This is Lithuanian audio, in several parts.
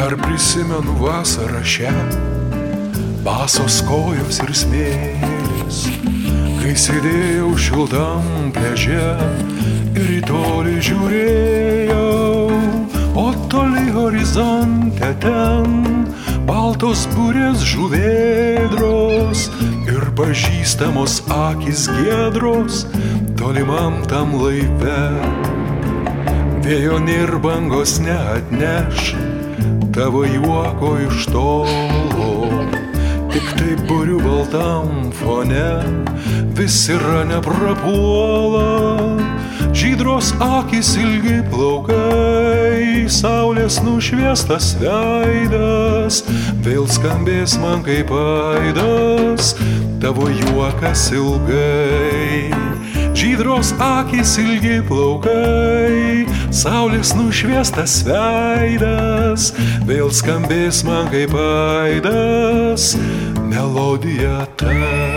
Dar prisimenu vasarą šią, basos kojos ir smėlis, kai sėdėjau šiltam pliaže ir į tolį žiūrėjau, o toli horizonte ten baltos burės žuvėdros ir pažįstamos akis giedros tolimam tam laive. Vėjo nėr bangos neatneš tavo juoko iš tolo, tik tai burių baltam fone visi rane prapuola. Žydros akis, ilgi plaukai, saulės nušviestas veidas, vėl skambės man kaip aidas tavo juokas ilgai. Žydros akis, ilgi plaukai, saulės nušviestas veidas, vėl skambės man kaip aidas melodija ta.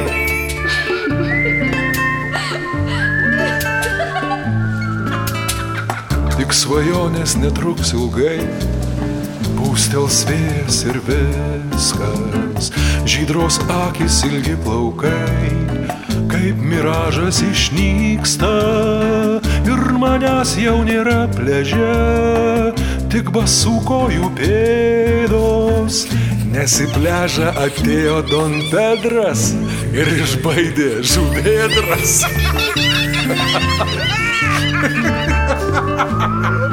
Tik svajonės netruks ilgai, pūstels vėjas ir viskas. Žydros akis, ilgi plaukai, kaip miražas išnyksta, ir manęs jau nėra pliaže, tik basų kojų pėdos, nes į pliažą atėjo Don Pedras ir išbaidė žuvėdras.